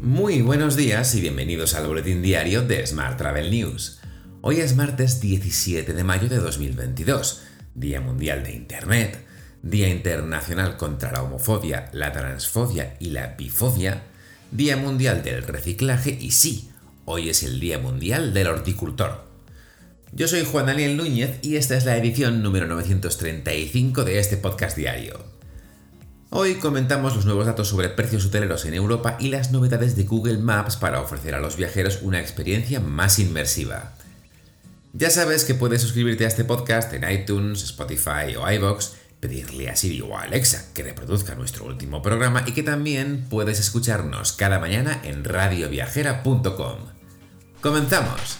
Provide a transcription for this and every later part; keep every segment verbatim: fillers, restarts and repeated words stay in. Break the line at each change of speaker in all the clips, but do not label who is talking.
Muy buenos días y bienvenidos al boletín diario de Smart Travel News. Hoy es martes diecisiete de mayo de dos mil veintidós, Día Mundial de Internet, Día Internacional contra la Homofobia, la Transfobia y la Bifobia, Día Mundial del Reciclaje y sí, hoy es el Día Mundial del Horticultor. Yo soy Juan Daniel Núñez y esta es la edición número novecientos treinta y cinco de este podcast diario. Hoy comentamos los nuevos datos sobre precios hoteleros en Europa y las novedades de Google Maps para ofrecer a los viajeros una experiencia más inmersiva. Ya sabes que puedes suscribirte a este podcast en iTunes, Spotify o iVoox, pedirle a Siri o a Alexa que reproduzca nuestro último programa y que también puedes escucharnos cada mañana en radio viajera punto com. ¡Comenzamos!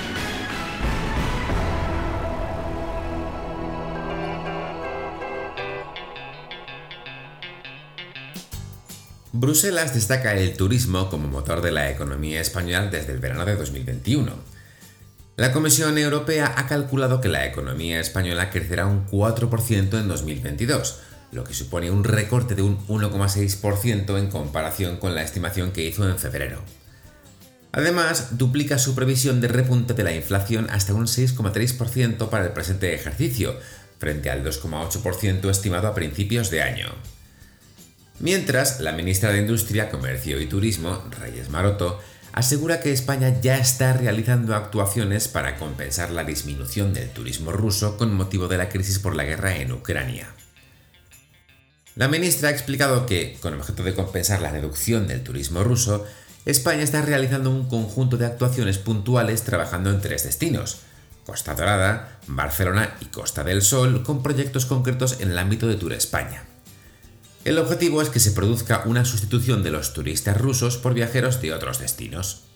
Bruselas destaca el turismo como motor de la economía española desde el verano de dos mil veintiuno. La Comisión Europea ha calculado que la economía española crecerá un cuatro por ciento en dos mil veintidós, lo que supone un recorte de un uno coma seis por ciento en comparación con la estimación que hizo en febrero. Además, duplica su previsión de repunte de la inflación hasta un seis coma tres por ciento para el presente ejercicio, frente al dos coma ocho por ciento estimado a principios de año. Mientras, la ministra de Industria, Comercio y Turismo, Reyes Maroto, asegura que España ya está realizando actuaciones para compensar la disminución del turismo ruso con motivo de la crisis por la guerra en Ucrania. La ministra ha explicado que, con el objeto de compensar la reducción del turismo ruso, España está realizando un conjunto de actuaciones puntuales trabajando en tres destinos: Costa Dorada, Barcelona y Costa del Sol, con proyectos concretos en el ámbito de Tour España. El objetivo es que se produzca una sustitución de los turistas rusos por viajeros de otros destinos.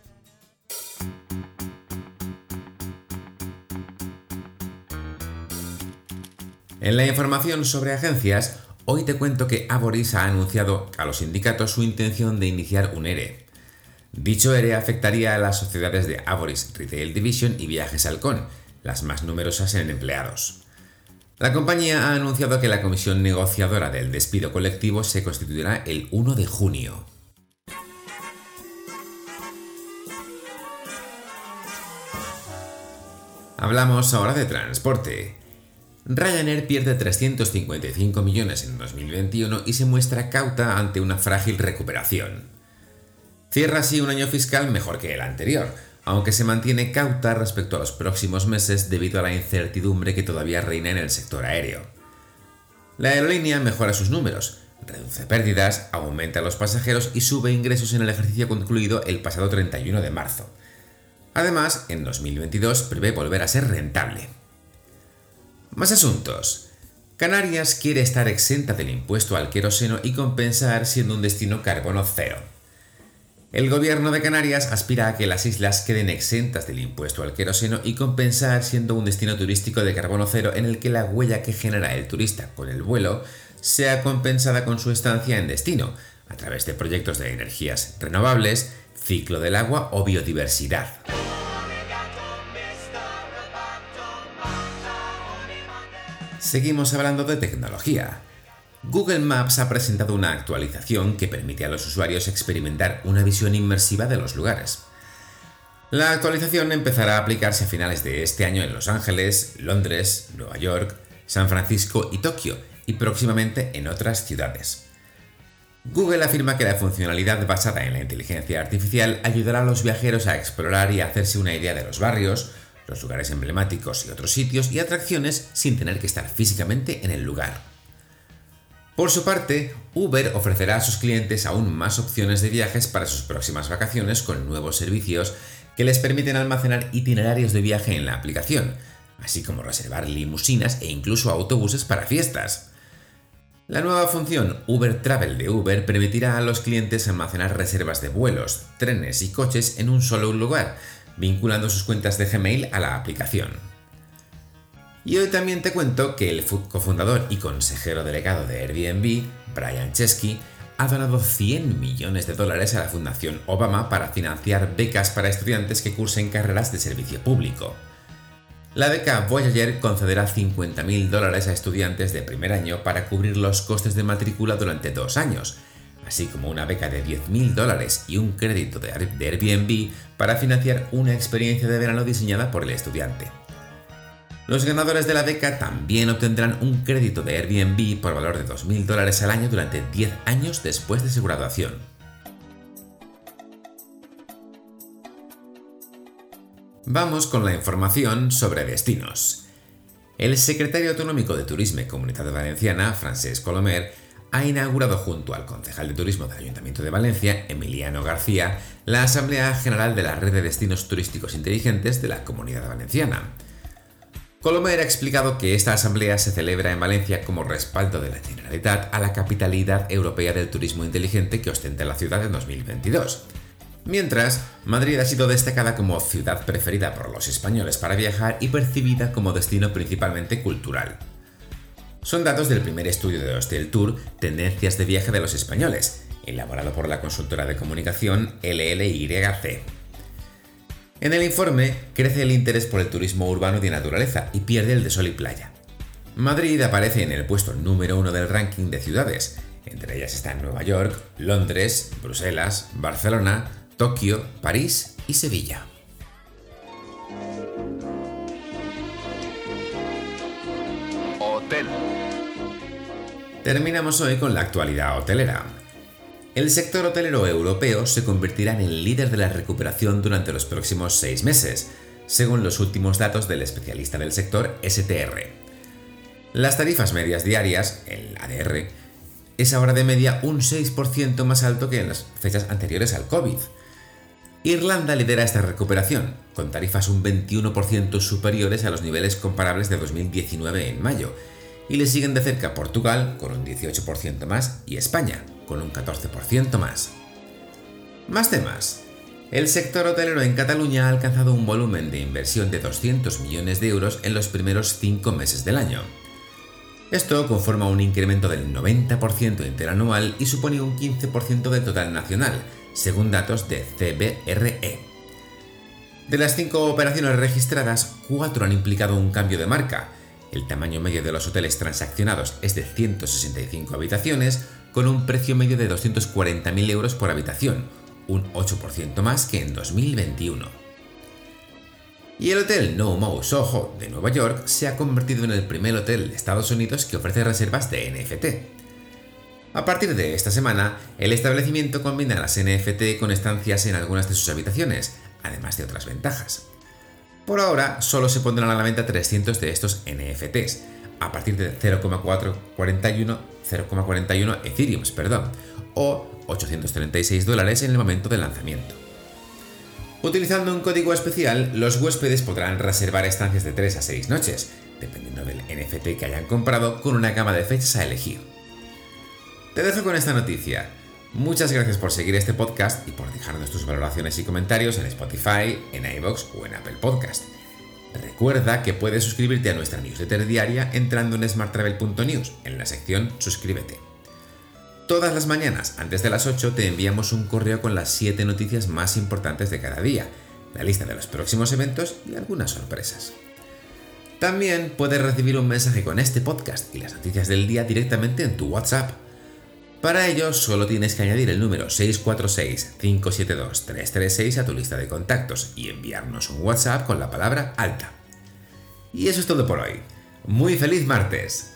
En la información sobre agencias, hoy te cuento que Avoris ha anunciado a los sindicatos su intención de iniciar un ERE. Dicho ERE afectaría a las sociedades de Avoris Retail Division y Viajes Halcón, las más numerosas en empleados. La compañía ha anunciado que la comisión negociadora del despido colectivo se constituirá el uno de junio. Hablamos ahora de transporte. Ryanair pierde trescientos cincuenta y cinco millones en dos mil veintiuno y se muestra cauta ante una frágil recuperación. Cierra así un año fiscal mejor que el anterior, aunque se mantiene cauta respecto a los próximos meses debido a la incertidumbre que todavía reina en el sector aéreo. La aerolínea mejora sus números, reduce pérdidas, aumenta los pasajeros y sube ingresos en el ejercicio concluido el pasado treinta y uno de marzo. Además, en dos mil veintidós prevé volver a ser rentable. Más asuntos. Canarias quiere estar exenta del impuesto al queroseno y compensar siendo un destino carbono cero. El gobierno de Canarias aspira a que las islas queden exentas del impuesto al queroseno y compensar siendo un destino turístico de carbono cero en el que la huella que genera el turista con el vuelo sea compensada con su estancia en destino, a través de proyectos de energías renovables, ciclo del agua o biodiversidad. Seguimos hablando de tecnología. Google Maps ha presentado una actualización que permite a los usuarios experimentar una visión inmersiva de los lugares. La actualización empezará a aplicarse a finales de este año en Los Ángeles, Londres, Nueva York, San Francisco y Tokio, y próximamente en otras ciudades. Google afirma que la funcionalidad basada en la inteligencia artificial ayudará a los viajeros a explorar y a hacerse una idea de los barrios, los lugares emblemáticos y otros sitios y atracciones sin tener que estar físicamente en el lugar. Por su parte, Uber ofrecerá a sus clientes aún más opciones de viajes para sus próximas vacaciones con nuevos servicios que les permiten almacenar itinerarios de viaje en la aplicación, así como reservar limusinas e incluso autobuses para fiestas. La nueva función Uber Travel de Uber permitirá a los clientes almacenar reservas de vuelos, trenes y coches en un solo lugar, vinculando sus cuentas de Gmail a la aplicación. Y hoy también te cuento que el cofundador y consejero delegado de Airbnb, Brian Chesky, ha donado cien millones de dólares a la Fundación Obama para financiar becas para estudiantes que cursen carreras de servicio público. La beca Voyager concederá cincuenta mil dólares a estudiantes de primer año para cubrir los costes de matrícula durante dos años, así como una beca de diez mil dólares y un crédito de Airbnb para financiar una experiencia de verano diseñada por el estudiante. Los ganadores de la beca también obtendrán un crédito de Airbnb por valor de dos mil dólares al año durante diez años después de su graduación. Vamos con la información sobre destinos. El secretario autonómico de Turismo y Comunitat Valenciana, Francesc Colomer, ha inaugurado junto al concejal de Turismo del Ayuntamiento de Valencia, Emiliano García, la Asamblea General de la Red de Destinos Turísticos Inteligentes de la Comunidad Valenciana. Colomer ha explicado que esta asamblea se celebra en Valencia como respaldo de la Generalitat a la capitalidad europea del turismo inteligente que ostenta la ciudad en dos mil veintidós. Mientras, Madrid ha sido destacada como ciudad preferida por los españoles para viajar y percibida como destino principalmente cultural. Son datos del primer estudio de Hostel Tour, Tendencias de Viaje de los Españoles, elaborado por la consultora de comunicación L L Y C. En el informe, crece el interés por el turismo urbano y de naturaleza y pierde el de sol y playa. Madrid aparece en el puesto número uno del ranking de ciudades. Entre ellas están Nueva York, Londres, Bruselas, Barcelona, Tokio, París y Sevilla. Hotel. Terminamos hoy con la actualidad hotelera. El sector hotelero europeo se convertirá en el líder de la recuperación durante los próximos seis meses, según los últimos datos del especialista del sector S T R. Las tarifas medias diarias, el A D R, es ahora de media un seis por ciento más alto que en las fechas anteriores al COVID. Irlanda lidera esta recuperación, con tarifas un veintiuno por ciento superiores a los niveles comparables de dos mil diecinueve en mayo, y le siguen de cerca Portugal con un dieciocho por ciento más y España con un catorce por ciento más. Más temas. El sector hotelero en Cataluña ha alcanzado un volumen de inversión de doscientos millones de euros en los primeros cinco meses del año. Esto conforma un incremento del noventa por ciento interanual y supone un quince por ciento del total nacional, según datos de C B R E. De las cinco operaciones registradas, cuatro han implicado un cambio de marca. El tamaño medio de los hoteles transaccionados es de ciento sesenta y cinco habitaciones, con un precio medio de doscientos cuarenta mil euros por habitación, un ocho por ciento más que en dos mil veintiuno. Y el hotel No Mo Soho de Nueva York se ha convertido en el primer hotel de Estados Unidos que ofrece reservas de N F T. A partir de esta semana, el establecimiento combina las N F T con estancias en algunas de sus habitaciones, además de otras ventajas. Por ahora, solo se pondrán a la venta trescientos de estos N F Ts, a partir de cero coma cuarenta y uno Ethereums, perdón, o ochocientos treinta y seis dólares en el momento del lanzamiento. Utilizando un código especial, los huéspedes podrán reservar estancias de tres a seis noches, dependiendo del N F T que hayan comprado, con una gama de fechas a elegir. Te dejo con esta noticia. Muchas gracias por seguir este podcast y por dejarnos tus valoraciones y comentarios en Spotify, en iVoox o en Apple Podcast. Recuerda que puedes suscribirte a nuestra newsletter diaria entrando en smart travel punto news en la sección Suscríbete. Todas las mañanas, antes de las ocho, te enviamos un correo con las siete noticias más importantes de cada día, la lista de los próximos eventos y algunas sorpresas. También puedes recibir un mensaje con este podcast y las noticias del día directamente en tu WhatsApp. Para ello, solo tienes que añadir el número seis cuatro seis, cinco siete dos, tres tres seis a tu lista de contactos y enviarnos un WhatsApp con la palabra alta. Y eso es todo por hoy. ¡Muy feliz martes!